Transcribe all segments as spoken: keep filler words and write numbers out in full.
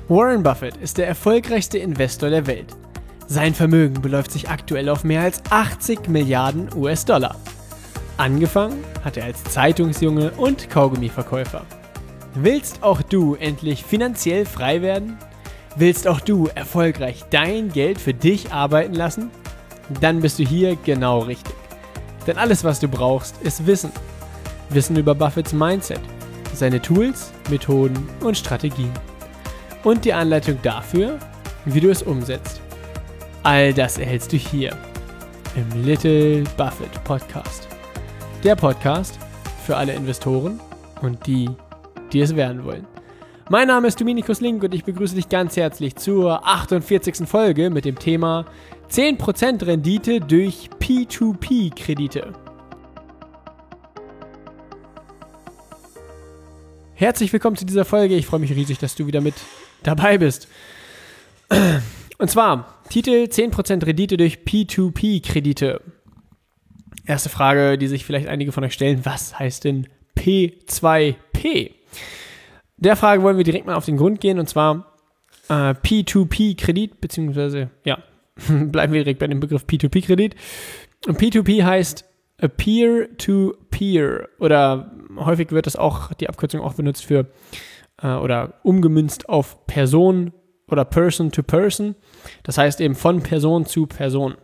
Warren Buffett ist der erfolgreichste Investor der Welt. Sein Vermögen beläuft sich aktuell auf mehr als achtzig Milliarden U S-Dollar. Angefangen hat er als Zeitungsjunge und Kaugummiverkäufer. Willst auch du endlich finanziell frei werden? Willst auch du erfolgreich dein Geld für dich arbeiten lassen? Dann bist du hier genau richtig. Denn alles, was du brauchst, ist Wissen. Wissen über Buffetts Mindset, seine Tools, Methoden und Strategien. Und die Anleitung dafür, wie du es umsetzt. All das erhältst du hier im Little Buffett Podcast. Der Podcast für alle Investoren und die, die es werden wollen. Mein Name ist Dominikus Link und ich begrüße dich ganz herzlich zur achtundvierzigsten Folge mit dem Thema zehn Prozent Rendite durch P zwei P Kredite. Herzlich willkommen zu dieser Folge. Ich freue mich riesig, dass du wieder mit dabei bist. Und zwar Titel zehn Prozent Rendite durch P zwei P Kredite. Erste Frage, die sich vielleicht einige von euch stellen: Was heißt denn P zwei P? Der Frage wollen wir direkt mal auf den Grund gehen, und zwar äh, P zwei P Kredit, beziehungsweise, ja, bleiben wir direkt bei dem Begriff P zwei P Kredit. Und P zwei P heißt a Peer-to-Peer, oder häufig wird das auch, die Abkürzung auch benutzt für, äh, oder umgemünzt auf Person oder Person-to-Person. Das heißt eben von Person zu Person.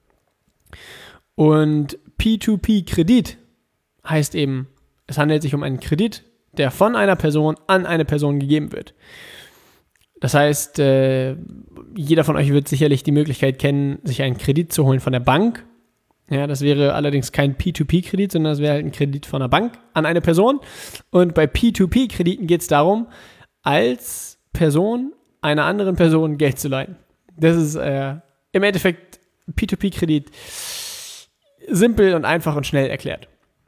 Und P zwei P Kredit heißt eben, es handelt sich um einen Kredit, der von einer Person an eine Person gegeben wird. Das heißt, äh, jeder von euch wird sicherlich die Möglichkeit kennen, sich einen Kredit zu holen von der Bank. Ja, das wäre allerdings kein P zwei P Kredit, sondern das wäre halt ein Kredit von der Bank an eine Person. Und bei P zwei P Krediten geht es darum, als Person einer anderen Person Geld zu leihen. Das ist äh, im Endeffekt P zwei P Kredit simpel und einfach und schnell erklärt.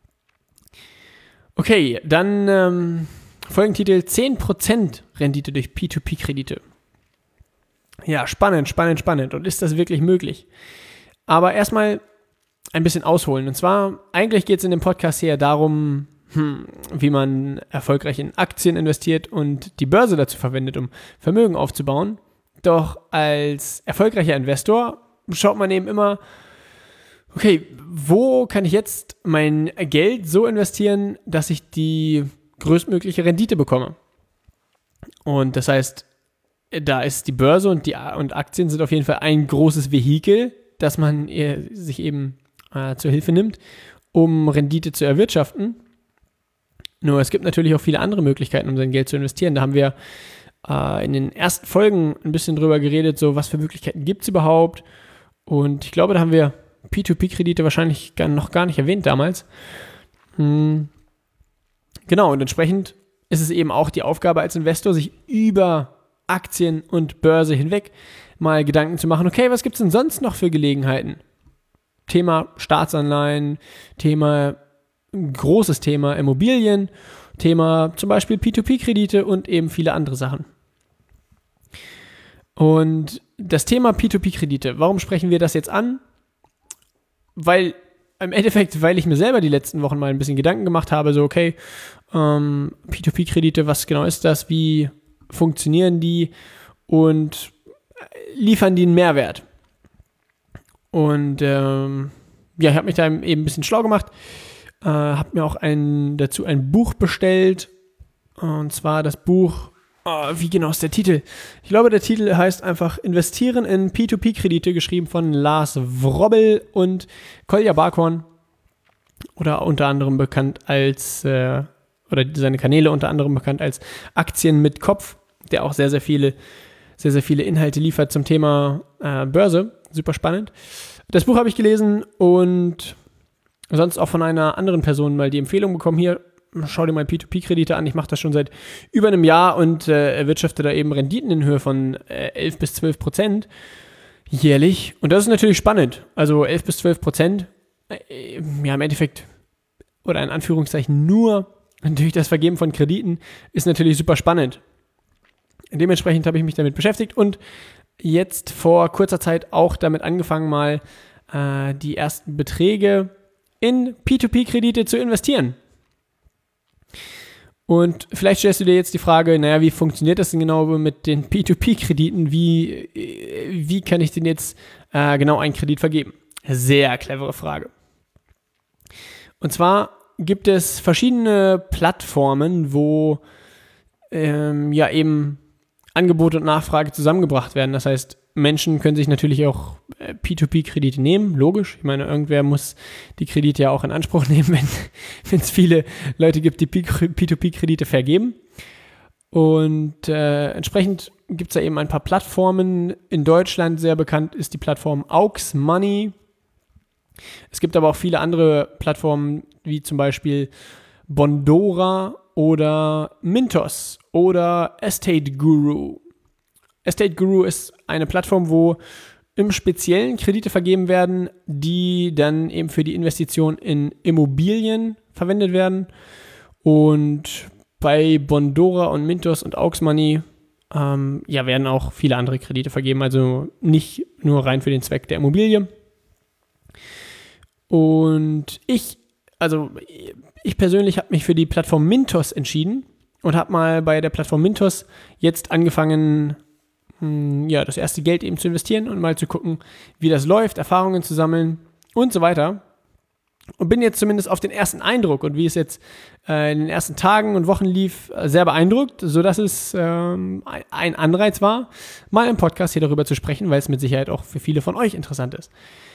Okay, dann ähm, Folgentitel zehn Prozent Rendite durch P zwei P Kredite. Ja, spannend, spannend, spannend. Und ist das wirklich möglich? Aber erstmal ein bisschen ausholen. Und zwar, eigentlich geht es in dem Podcast hier darum, hm, wie man erfolgreich in Aktien investiert und die Börse dazu verwendet, um Vermögen aufzubauen. Doch als erfolgreicher Investor schaut man eben immer, okay, wo kann ich jetzt mein Geld so investieren, dass ich die größtmögliche Rendite bekomme? Und das heißt, da ist die Börse und die und Aktien sind auf jeden Fall ein großes Vehikel, das man sich eben äh, zur Hilfe nimmt, um Rendite zu erwirtschaften. Nur es gibt natürlich auch viele andere Möglichkeiten, um sein Geld zu investieren. Da haben wir äh, in den ersten Folgen ein bisschen drüber geredet, so was für Möglichkeiten gibt es überhaupt. Und ich glaube, da haben wir P zwei P Kredite wahrscheinlich gar, noch gar nicht erwähnt damals. Hm. Genau, und entsprechend ist es eben auch die Aufgabe als Investor, sich über Aktien und Börse hinweg mal Gedanken zu machen, okay, was gibt es denn sonst noch für Gelegenheiten? Thema Staatsanleihen, Thema, großes Thema Immobilien, Thema zum Beispiel P zwei P Kredite und eben viele andere Sachen. Und das Thema P zwei P Kredite, warum sprechen wir das jetzt an? Weil im Endeffekt, weil ich mir selber die letzten Wochen mal ein bisschen Gedanken gemacht habe, so okay, ähm, P zwei P Kredite, was genau ist das, wie funktionieren die und liefern die einen Mehrwert? Und ähm, ja, ich habe mich da eben ein bisschen schlau gemacht, äh, habe mir auch ein, dazu ein Buch bestellt, und zwar das Buch, oh, wie genau ist der Titel? Ich glaube, der Titel heißt einfach Investieren in P zwei P Kredite, geschrieben von Lars Wrobel und Kolja Barkhorn, oder unter anderem bekannt als, äh, oder seine Kanäle unter anderem bekannt als Aktien mit Kopf, der auch sehr, sehr viele, sehr, sehr viele Inhalte liefert zum Thema äh, Börse. Super spannend. Das Buch habe ich gelesen und sonst auch von einer anderen Person mal die Empfehlung bekommen, hier, schau dir mal P zwei P Kredite an. Ich mache das schon seit über einem Jahr und äh, erwirtschafte da eben Renditen in Höhe von äh, elf bis zwölf Prozent jährlich. Und das ist natürlich spannend. Also elf bis zwölf Prozent, äh, ja im Endeffekt, oder in Anführungszeichen nur durch das Vergeben von Krediten, ist natürlich super spannend. Dementsprechend habe ich mich damit beschäftigt und jetzt vor kurzer Zeit auch damit angefangen, mal äh, die ersten Beträge in P zwei P Kredite zu investieren. Und vielleicht stellst du dir jetzt die Frage, naja, wie funktioniert das denn genau mit den P zwei P Krediten? Wie, wie kann ich denn jetzt äh, genau einen Kredit vergeben? Sehr clevere Frage. Und zwar gibt es verschiedene Plattformen, wo ähm, ja eben Angebot und Nachfrage zusammengebracht werden. Das heißt, Menschen können sich natürlich auch äh, P zwei P Kredite nehmen, logisch. Ich meine, irgendwer muss die Kredite ja auch in Anspruch nehmen, wenn wenn es viele Leute gibt, die P zwei P Kredite vergeben. Und äh, entsprechend gibt es da eben ein paar Plattformen. In Deutschland sehr bekannt ist die Plattform Aux Money. Es gibt aber auch viele andere Plattformen, wie zum Beispiel Bondora oder Mintos oder Estate Guru. Estate Guru ist eine Plattform, wo im Speziellen Kredite vergeben werden, die dann eben für die Investition in Immobilien verwendet werden. Und bei Bondora und Mintos und Aux Money ähm, ja, werden auch viele andere Kredite vergeben, also nicht nur rein für den Zweck der Immobilie. Und ich, also ich persönlich habe mich für die Plattform Mintos entschieden und habe mal bei der Plattform Mintos jetzt angefangen, mh, ja, das erste Geld eben zu investieren und mal zu gucken, wie das läuft, Erfahrungen zu sammeln und so weiter. Und bin jetzt zumindest auf den ersten Eindruck und wie es jetzt äh, in den ersten Tagen und Wochen lief, sehr beeindruckt, sodass es ähm, ein Anreiz war, mal im Podcast hier darüber zu sprechen, weil es mit Sicherheit auch für viele von euch interessant ist.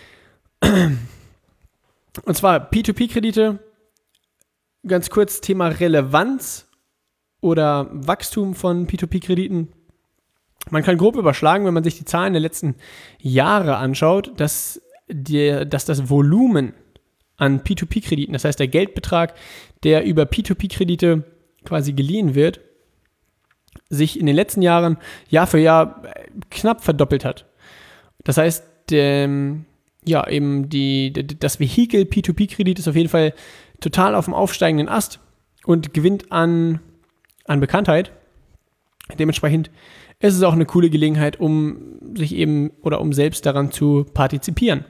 Und zwar P zwei P Kredite, ganz kurz Thema Relevanz oder Wachstum von P zwei P Krediten. Man kann grob überschlagen, wenn man sich die Zahlen der letzten Jahre anschaut, dass, die, dass das Volumen an P zwei P Krediten, das heißt der Geldbetrag, der über P zwei P Kredite quasi geliehen wird, sich in den letzten Jahren Jahr für Jahr knapp verdoppelt hat. Das heißt, der ja, eben die, das Vehikel P zwei P Kredit ist auf jeden Fall total auf dem aufsteigenden Ast und gewinnt an, an Bekanntheit. Dementsprechend ist es auch eine coole Gelegenheit, um sich eben oder um selbst daran zu partizipieren.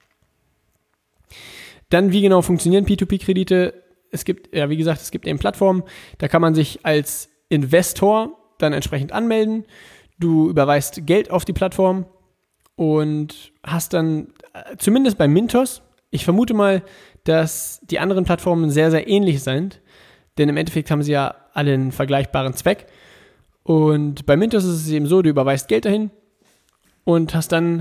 Dann, wie genau funktionieren P zwei P Kredite? Es gibt, ja, wie gesagt, es gibt eben Plattformen, da kann man sich als Investor dann entsprechend anmelden. Du überweist Geld auf die Plattform und hast dann, zumindest bei Mintos, ich vermute mal, dass die anderen Plattformen sehr, sehr ähnlich sind, denn im Endeffekt haben sie ja alle einen vergleichbaren Zweck. Und bei Mintos ist es eben so, du überweist Geld dahin und hast dann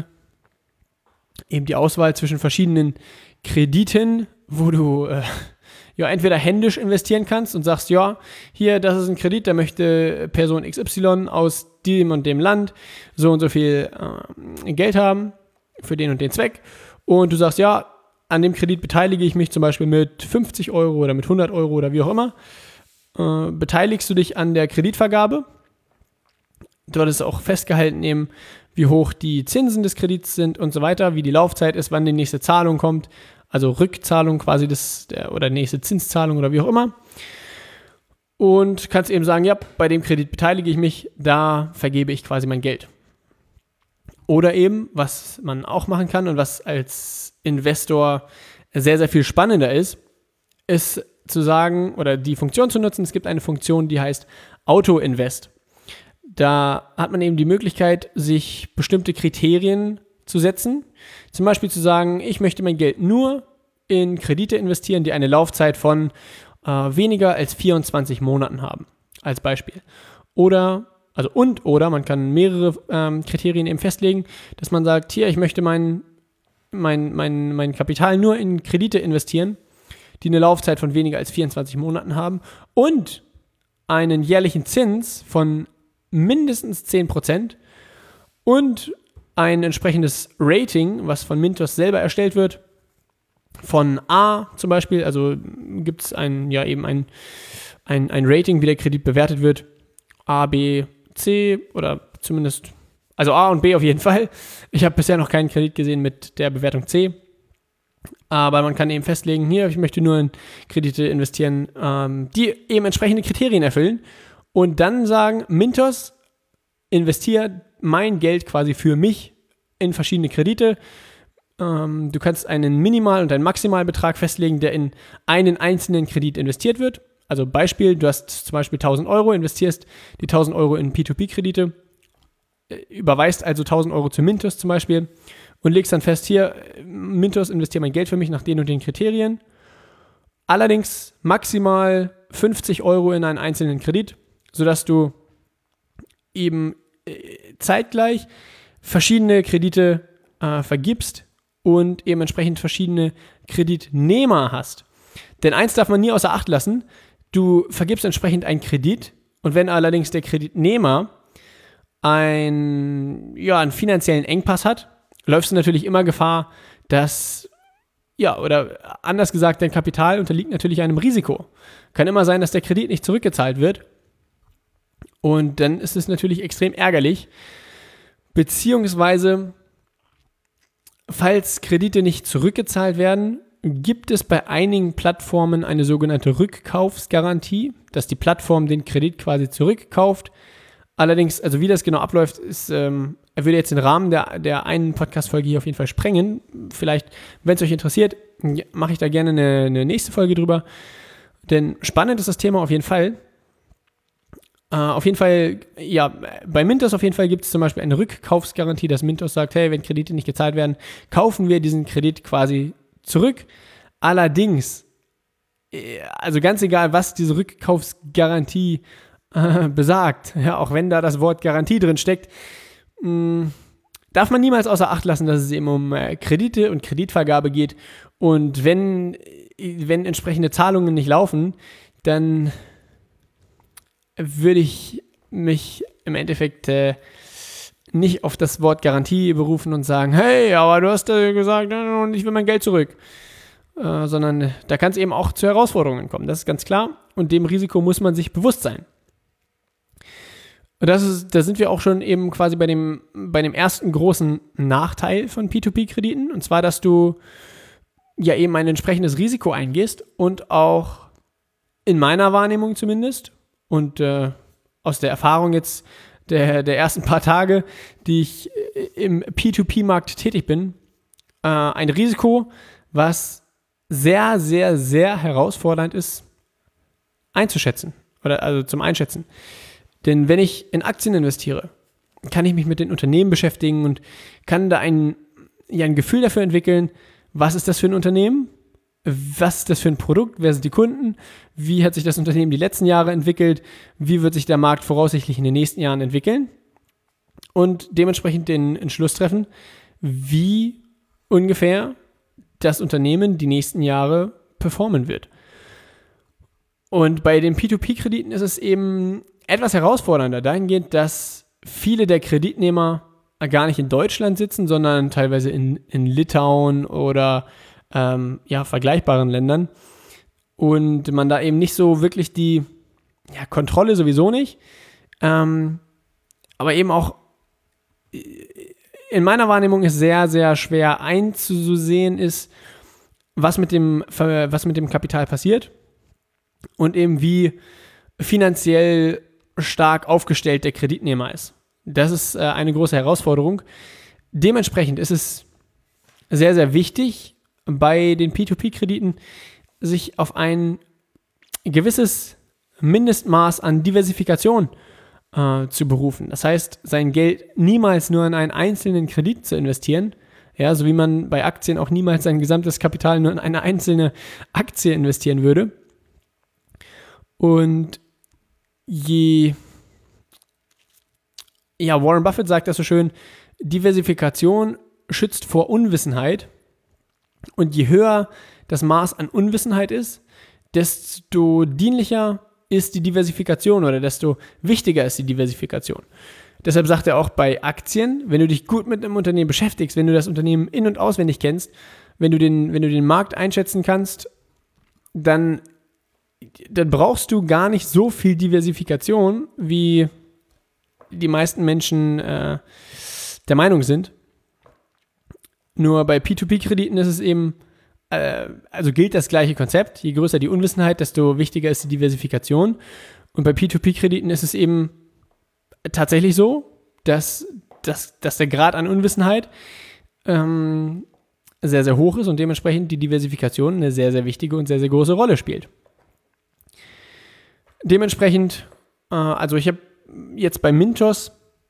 eben die Auswahl zwischen verschiedenen Krediten, wo du äh, ja entweder händisch investieren kannst und sagst, ja, hier, das ist ein Kredit, da möchte Person X Y aus dem und dem Land so und so viel äh, Geld haben für den und den Zweck. Und du sagst, ja, an dem Kredit beteilige ich mich zum Beispiel mit fünfzig Euro oder mit hundert Euro oder wie auch immer. Äh, beteiligst du dich an der Kreditvergabe. Dort ist auch festgehalten eben, wie hoch die Zinsen des Kredits sind und so weiter, wie die Laufzeit ist, wann die nächste Zahlung kommt, also Rückzahlung quasi des, der, oder nächste Zinszahlung oder wie auch immer. Und kannst eben sagen, ja, bei dem Kredit beteilige ich mich, da vergebe ich quasi mein Geld. Oder eben, was man auch machen kann und was als Investor sehr, sehr viel spannender ist, ist zu sagen oder die Funktion zu nutzen. Es gibt eine Funktion, die heißt Auto-Invest. Da hat man eben die Möglichkeit, sich bestimmte Kriterien zu setzen. Zum Beispiel zu sagen, ich möchte mein Geld nur in Kredite investieren, die eine Laufzeit von äh, weniger als vierundzwanzig Monaten haben, als Beispiel. Oder, also und, oder, man kann mehrere ähm, Kriterien eben festlegen, dass man sagt, hier, ich möchte mein, mein, mein, mein Kapital nur in Kredite investieren, die eine Laufzeit von weniger als vierundzwanzig Monaten haben und einen jährlichen Zins von mindestens zehn Prozent und ein entsprechendes Rating, was von Mintos selber erstellt wird, von A zum Beispiel, also gibt es ein, ja eben ein, ein, ein Rating, wie der Kredit bewertet wird, A, B, C oder zumindest, also A und B auf jeden Fall. Ich habe bisher noch keinen Kredit gesehen mit der Bewertung C, aber man kann eben festlegen, hier, ich möchte nur in Kredite investieren, ähm, die eben entsprechende Kriterien erfüllen. Und dann sagen, Mintos, investiere mein Geld quasi für mich in verschiedene Kredite. Ähm, du kannst einen Minimal- und einen Maximalbetrag festlegen, der in einen einzelnen Kredit investiert wird. Also Beispiel, du hast zum Beispiel tausend Euro, investierst die tausend Euro in P zwei P-Kredite, überweist also tausend Euro zu Mintos zum Beispiel und legst dann fest, hier, Mintos, investiere mein Geld für mich nach den und den Kriterien. Allerdings maximal fünfzig Euro in einen einzelnen Kredit, sodass du eben zeitgleich verschiedene Kredite äh, vergibst und eben entsprechend verschiedene Kreditnehmer hast. Denn eins darf man nie außer Acht lassen, du vergibst entsprechend einen Kredit und wenn allerdings der Kreditnehmer ein, ja, einen finanziellen Engpass hat, läufst du natürlich immer Gefahr, dass, ja, oder anders gesagt, dein Kapital unterliegt natürlich einem Risiko. Kann immer sein, dass der Kredit nicht zurückgezahlt wird und dann ist es natürlich extrem ärgerlich, beziehungsweise falls Kredite nicht zurückgezahlt werden, gibt es bei einigen Plattformen eine sogenannte Rückkaufsgarantie, dass die Plattform den Kredit quasi zurückkauft. Allerdings, also wie das genau abläuft, ist, ähm, er würde jetzt den Rahmen der, der einen Podcast-Folge hier auf jeden Fall sprengen. Vielleicht, wenn es euch interessiert, mache ich da gerne eine, eine nächste Folge drüber. Denn spannend ist das Thema auf jeden Fall. Uh, auf jeden Fall, ja, bei Mintos auf jeden Fall gibt es zum Beispiel eine Rückkaufsgarantie, dass Mintos sagt, hey, wenn Kredite nicht gezahlt werden, kaufen wir diesen Kredit quasi zurück. Allerdings, also ganz egal, was diese Rückkaufsgarantie äh, besagt, ja, auch wenn da das Wort Garantie drin steckt, mh, darf man niemals außer Acht lassen, dass es eben um äh, Kredite und Kreditvergabe geht. Und wenn, wenn entsprechende Zahlungen nicht laufen, dann würde ich mich im Endeffekt äh, nicht auf das Wort Garantie berufen und sagen, hey, aber du hast äh, gesagt, und ich will mein Geld zurück. Äh, sondern da kann es eben auch zu Herausforderungen kommen, das ist ganz klar. Und dem Risiko muss man sich bewusst sein. Und das ist, da sind wir auch schon eben quasi bei dem, bei dem ersten großen Nachteil von P zwei P-Krediten. Und zwar, dass du ja eben ein entsprechendes Risiko eingehst und auch in meiner Wahrnehmung zumindest und äh, aus der Erfahrung jetzt der, der ersten paar Tage, die ich im P zwei P-Markt tätig bin, äh, ein Risiko, was sehr, sehr, sehr herausfordernd ist, einzuschätzen oder also zum Einschätzen. Denn wenn ich in Aktien investiere, kann ich mich mit den Unternehmen beschäftigen und kann da ein, ja, ein Gefühl dafür entwickeln, was ist das für ein Unternehmen? Was ist das für ein Produkt? Wer sind die Kunden? Wie hat sich das Unternehmen die letzten Jahre entwickelt? Wie wird sich der Markt voraussichtlich in den nächsten Jahren entwickeln? Und dementsprechend den Entschluss treffen, wie ungefähr das Unternehmen die nächsten Jahre performen wird. Und bei den P zwei P-Krediten ist es eben etwas herausfordernder dahingehend, dass viele der Kreditnehmer gar nicht in Deutschland sitzen, sondern teilweise in, in Litauen oder Ähm, ja, vergleichbaren Ländern und man da eben nicht so wirklich die ja, Kontrolle sowieso nicht, ähm, aber eben auch in meiner Wahrnehmung ist sehr, sehr schwer einzusehen ist, was mit dem, was mit dem Kapital passiert und eben wie finanziell stark aufgestellt der Kreditnehmer ist. Das ist äh, eine große Herausforderung. Dementsprechend ist es sehr, sehr wichtig, bei den P zwei P-Krediten sich auf ein gewisses Mindestmaß an Diversifikation äh, zu berufen. Das heißt, sein Geld niemals nur in einen einzelnen Kredit zu investieren, ja, so wie man bei Aktien auch niemals sein gesamtes Kapital nur in eine einzelne Aktie investieren würde. Und je, ja, Warren Buffett sagt das so schön, Diversifikation schützt vor Unwissenheit. Und je höher das Maß an Unwissenheit ist, desto dienlicher ist die Diversifikation oder desto wichtiger ist die Diversifikation. Deshalb sagt er auch bei Aktien, wenn du dich gut mit einem Unternehmen beschäftigst, wenn du das Unternehmen in- und auswendig kennst, wenn du den, wenn du den Markt einschätzen kannst, dann, dann brauchst du gar nicht so viel Diversifikation, wie die meisten Menschen äh, der Meinung sind. Nur bei P zwei P-Krediten ist es eben, äh, also gilt das gleiche Konzept. Je größer die Unwissenheit, desto wichtiger ist die Diversifikation. Und bei P zwei P-Krediten ist es eben tatsächlich so, dass, dass, dass der Grad an Unwissenheit ähm, sehr, sehr hoch ist und dementsprechend die Diversifikation eine sehr, sehr wichtige und sehr, sehr große Rolle spielt. dementsprechend, äh, also ich habe jetzt bei Mintos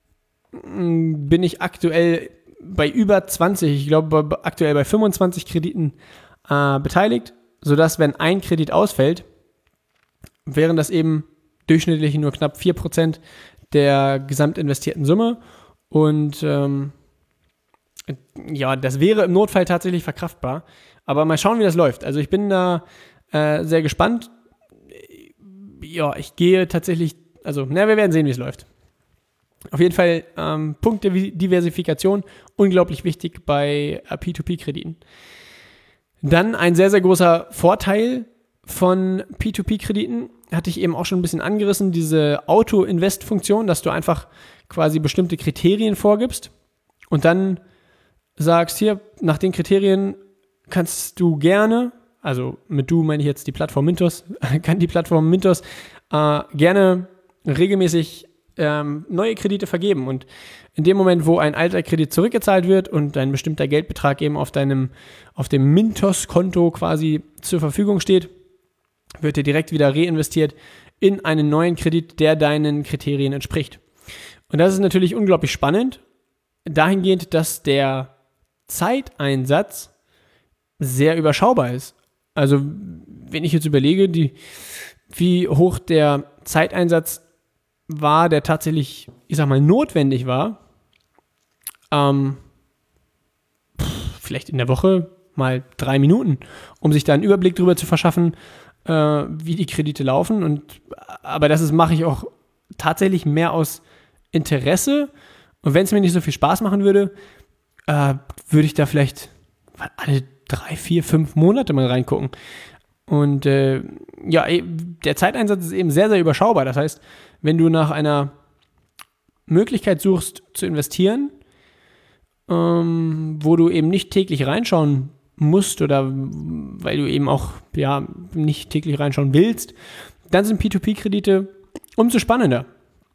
mh, bin ich aktuell bei über zwanzig, ich glaube aktuell bei fünfundzwanzig Krediten äh, beteiligt, sodass, wenn ein Kredit ausfällt, wären das eben durchschnittlich nur knapp vier Prozent der gesamtinvestierten Summe. Und ähm, ja, das wäre im Notfall tatsächlich verkraftbar. Aber mal schauen, wie das läuft. Also ich bin da äh, sehr gespannt. Ja, ich gehe tatsächlich, also, na, wir werden sehen, wie es läuft. Auf jeden Fall ähm, Punkt der Diversifikation, unglaublich wichtig bei äh, P zwei P-Krediten. Dann ein sehr, sehr großer Vorteil von P zwei P-Krediten, hatte ich eben auch schon ein bisschen angerissen, diese Auto-Invest-Funktion, dass du einfach quasi bestimmte Kriterien vorgibst und dann sagst, hier, nach den Kriterien kannst du gerne, also mit du meine ich jetzt die Plattform Mintos, kann die Plattform Mintos äh, gerne regelmäßig ähm, neue Kredite vergeben. Und in dem Moment, wo ein alter Kredit zurückgezahlt wird und ein bestimmter Geldbetrag eben auf deinem, auf dem Mintos-Konto quasi zur Verfügung steht, wird dir direkt wieder reinvestiert in einen neuen Kredit, der deinen Kriterien entspricht. Und das ist natürlich unglaublich spannend, dahingehend, dass der Zeiteinsatz sehr überschaubar ist. Also wenn ich jetzt überlege, die, wie hoch der Zeiteinsatz war, der tatsächlich, ich sag mal, notwendig war, ähm, pff, vielleicht in der Woche mal drei Minuten, um sich da einen Überblick darüber zu verschaffen, äh, wie die Kredite laufen. Und, aber das ist, mache ich auch tatsächlich mehr aus Interesse. Und wenn es mir nicht so viel Spaß machen würde, äh, würde ich da vielleicht alle drei, vier, fünf Monate mal reingucken. Und äh, ja, der Zeiteinsatz ist eben sehr, sehr überschaubar. Das heißt, wenn du nach einer Möglichkeit suchst zu investieren, ähm, wo du eben nicht täglich reinschauen musst oder weil du eben auch ja, nicht täglich reinschauen willst, dann sind P zwei P-Kredite umso spannender.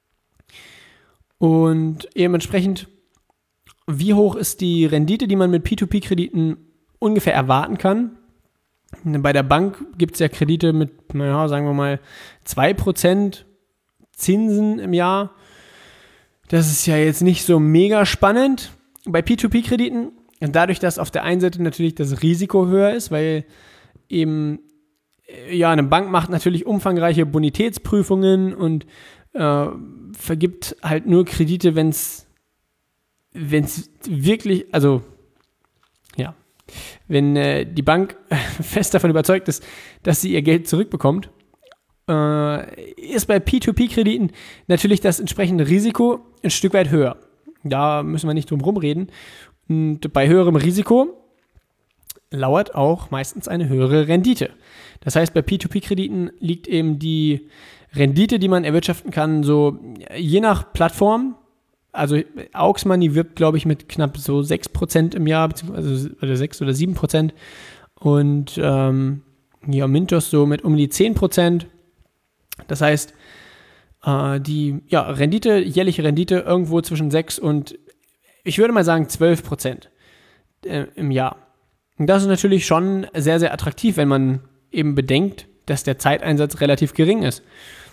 Und eben entsprechend, wie hoch ist die Rendite, die man mit P zwei P-Krediten ungefähr erwarten kann? Bei der Bank gibt es ja Kredite mit, naja, sagen wir mal, zwei Prozent Zinsen im Jahr. Das ist ja jetzt nicht so mega spannend. Bei P zwei P-Krediten, dadurch, dass auf der einen Seite natürlich das Risiko höher ist, weil eben, ja, eine Bank macht natürlich umfangreiche Bonitätsprüfungen und äh, vergibt halt nur Kredite, wenn es wenn es wirklich, also, ja, wenn äh, die Bank fest davon überzeugt ist, dass sie ihr Geld zurückbekommt, äh, ist bei P zwei P-Krediten natürlich das entsprechende Risiko ein Stück weit höher. Da müssen wir nicht drum rumreden. Und bei höherem Risiko lauert auch meistens eine höhere Rendite. Das heißt, bei P zwei P-Krediten liegt eben die Rendite, die man erwirtschaften kann, so je nach Plattform. Also Aux Money wirbt, glaube ich, mit knapp so sechs Prozent im Jahr, beziehungsweise oder sechs oder sieben Prozent. Und ähm, ja, Mintos so mit um die zehn Prozent. Das heißt, äh, die ja, Rendite, jährliche Rendite irgendwo zwischen sechs und, ich würde mal sagen, zwölf Prozent äh, im Jahr. Und das ist natürlich schon sehr, sehr attraktiv, wenn man eben bedenkt, dass der Zeiteinsatz relativ gering ist.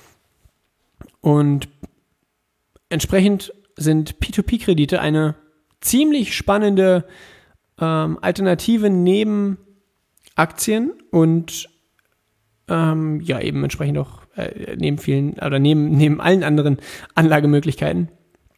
Und entsprechend sind P zwei P-Kredite eine ziemlich spannende ähm, Alternative neben Aktien und ähm, ja eben entsprechend auch äh, neben vielen oder neben, neben allen anderen Anlagemöglichkeiten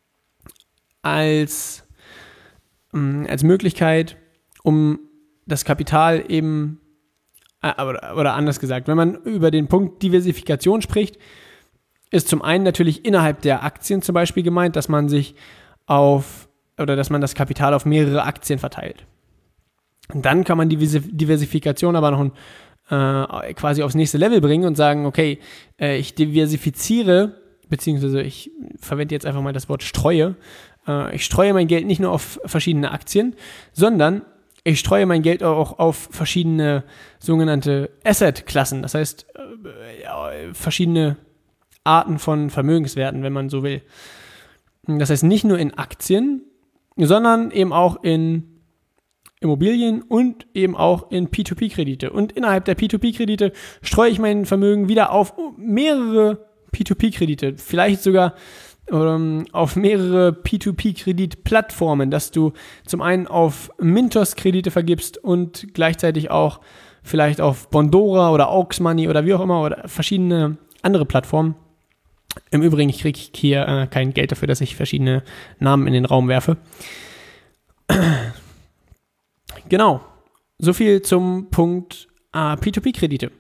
als, ähm, als Möglichkeit, um das Kapital eben äh, oder, oder anders gesagt, wenn man über den Punkt Diversifikation spricht, ist zum einen natürlich innerhalb der Aktien zum Beispiel gemeint, dass man sich auf oder dass man das Kapital auf mehrere Aktien verteilt. Und dann kann man die Diversifikation aber noch äh, quasi aufs nächste Level bringen und sagen, okay, äh, ich diversifiziere, beziehungsweise ich verwende jetzt einfach mal das Wort streue. Äh, ich streue mein Geld nicht nur auf verschiedene Aktien, sondern ich streue mein Geld auch auf verschiedene sogenannte Asset-Klassen. Das heißt, äh, ja, verschiedene Arten von Vermögenswerten, wenn man so will. Das heißt nicht nur in Aktien, sondern eben auch in Immobilien und eben auch in P zwei P-Kredite. Und innerhalb der P zwei P-Kredite streue ich mein Vermögen wieder auf mehrere P zwei P-Kredite, vielleicht sogar ähm, auf mehrere P zwei P-Kredit-Plattformen, dass du zum einen auf Mintos Kredite vergibst und gleichzeitig auch vielleicht auf Bondora oder Aux Money oder wie auch immer oder verschiedene andere Plattformen. Im Übrigen, ich kriege hier äh, kein Geld dafür, dass ich verschiedene Namen in den Raum werfe. Genau, so viel zum Punkt äh, P zwei P-Kredite.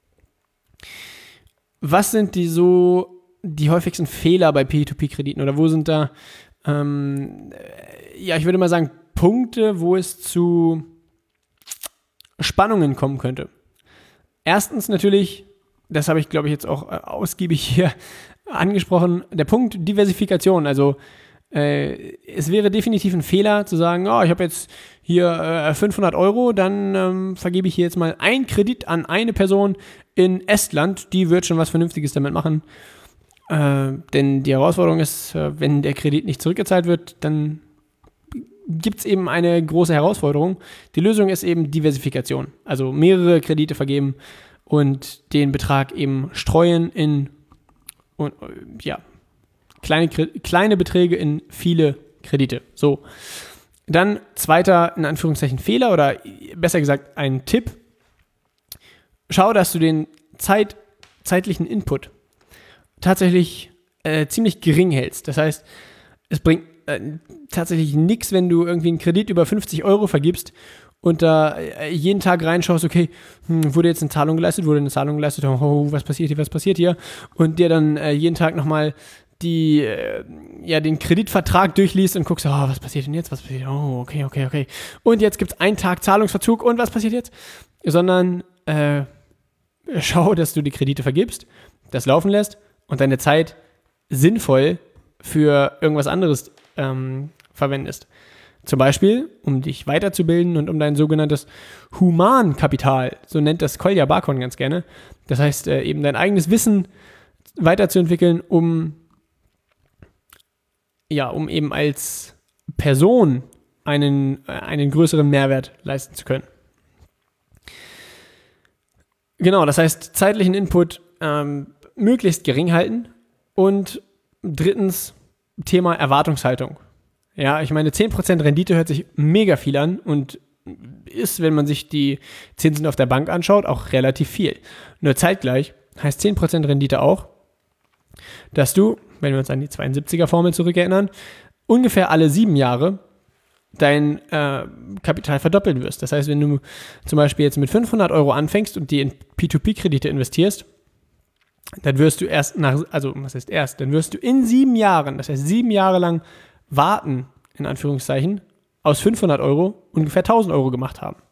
Was sind die so die häufigsten Fehler bei P zwei P-Krediten oder wo sind da, ähm, ja, ich würde mal sagen, Punkte, wo es zu Spannungen kommen könnte? Erstens natürlich, das habe ich, glaube ich, jetzt auch äh, ausgiebig hier angesprochen, der Punkt Diversifikation. Also äh, es wäre definitiv ein Fehler zu sagen, oh, ich habe jetzt hier äh, fünfhundert Euro, dann ähm, vergebe ich hier jetzt mal einen Kredit an eine Person in Estland, die wird schon was Vernünftiges damit machen. Äh, denn die Herausforderung ist, äh, wenn der Kredit nicht zurückgezahlt wird, dann gibt es eben eine große Herausforderung. Die Lösung ist eben Diversifikation. Also mehrere Kredite vergeben und den Betrag eben streuen in und, ja, kleine, kleine Beträge in viele Kredite. So. Dann zweiter, in Anführungszeichen, Fehler oder besser gesagt ein Tipp. Schau, dass du den Zeit, zeitlichen Input tatsächlich äh, ziemlich gering hältst. Das heißt, es bringt äh, tatsächlich nichts, wenn du irgendwie einen Kredit über fünfzig Euro vergibst und da äh, jeden Tag reinschaust, okay, hm, wurde jetzt eine Zahlung geleistet, wurde eine Zahlung geleistet, oh, was passiert hier, was passiert hier? Und dir dann äh, jeden Tag nochmal die, äh, ja, den Kreditvertrag durchliest und guckst, oh, was passiert denn jetzt, was passiert, oh, okay, okay, okay. Und jetzt gibt es einen Tag Zahlungsverzug und was passiert jetzt? Sondern äh, schau, dass du die Kredite vergibst, das laufen lässt und deine Zeit sinnvoll für irgendwas anderes ähm, verwendest. Zum Beispiel, um dich weiterzubilden und um dein sogenanntes Humankapital, so nennt das Kolja Barkon ganz gerne. Das heißt, äh, eben dein eigenes Wissen weiterzuentwickeln, um, ja, um eben als Person einen, äh, einen größeren Mehrwert leisten zu können. Genau, das heißt, zeitlichen Input ähm, möglichst gering halten und drittens Thema Erwartungshaltung. Ja, ich meine, zehn Prozent Rendite hört sich mega viel an und ist, wenn man sich die Zinsen auf der Bank anschaut, auch relativ viel. Nur zeitgleich heißt zehn Prozent Rendite auch, dass du, wenn wir uns an die zweiundsiebziger-Formel zurückerinnern, ungefähr alle sieben Jahre dein äh, Kapital verdoppeln wirst. Das heißt, wenn du zum Beispiel jetzt mit fünfhundert Euro anfängst und die in P zwei P-Kredite investierst, dann wirst du erst nach, also was heißt erst, dann wirst du in sieben Jahren, das heißt sieben Jahre lang warten, in Anführungszeichen, aus fünfhundert Euro ungefähr tausend Euro gemacht haben.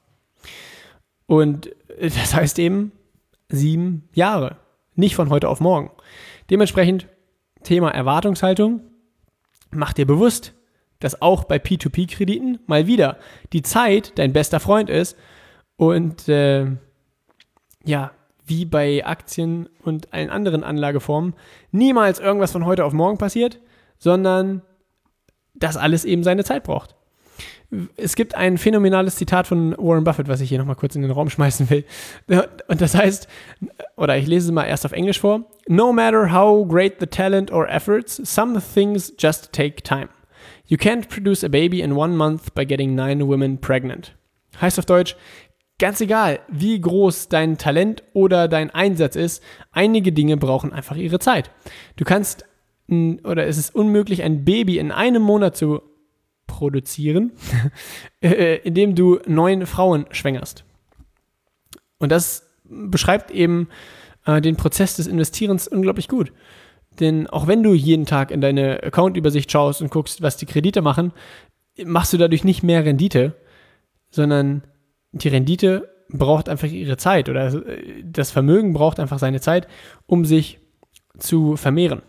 Und das heißt eben sieben Jahre, nicht von heute auf morgen. Dementsprechend Thema Erwartungshaltung, mach dir bewusst, dass auch bei P zwei P-Krediten mal wieder die Zeit dein bester Freund ist und äh, ja, wie bei Aktien und allen anderen Anlageformen niemals irgendwas von heute auf morgen passiert, sondern dass alles eben seine Zeit braucht. Es gibt ein phänomenales Zitat von Warren Buffett, was ich hier nochmal kurz in den Raum schmeißen will. Und das heißt, oder ich lese es mal erst auf Englisch vor, no matter how great the talent or efforts, some things just take time. You can't produce a baby in one month by getting nine women pregnant. Heißt auf Deutsch, ganz egal, wie groß dein Talent oder dein Einsatz ist, einige Dinge brauchen einfach ihre Zeit. Du kannst, oder es ist unmöglich, ein Baby in einem Monat zu produzieren, indem du neun Frauen schwängerst. Und das beschreibt eben äh, den Prozess des Investierens unglaublich gut. Denn auch wenn du jeden Tag in deine Account-Übersicht schaust und guckst, was die Kredite machen, machst du dadurch nicht mehr Rendite, sondern die Rendite braucht einfach ihre Zeit oder das Vermögen braucht einfach seine Zeit, um sich zu vermehren.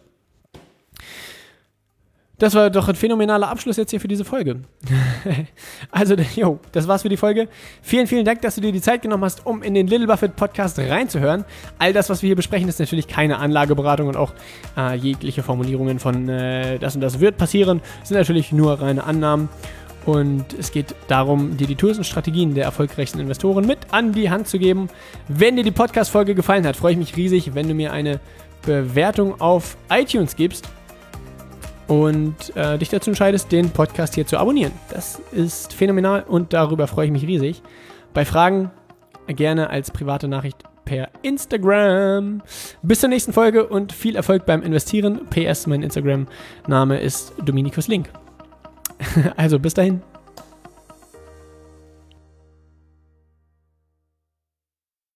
Das war doch ein phänomenaler Abschluss jetzt hier für diese Folge. Also, jo, das war's für die Folge. Vielen, vielen Dank, dass du dir die Zeit genommen hast, um in den Little Buffett Podcast reinzuhören. All das, was wir hier besprechen, ist natürlich keine Anlageberatung und auch äh, jegliche Formulierungen von äh, das und das wird passieren, sind natürlich nur reine Annahmen. Und es geht darum, dir die Tools und Strategien der erfolgreichsten Investoren mit an die Hand zu geben. Wenn dir die Podcast-Folge gefallen hat, freue ich mich riesig, wenn du mir eine Bewertung auf iTunes gibst und äh, dich dazu entscheidest, den Podcast hier zu abonnieren. Das ist phänomenal und darüber freue ich mich riesig. Bei Fragen gerne als private Nachricht per Instagram. Bis zur nächsten Folge und viel Erfolg beim Investieren. P S, mein Instagram-Name ist Dominikus Link. Also bis dahin.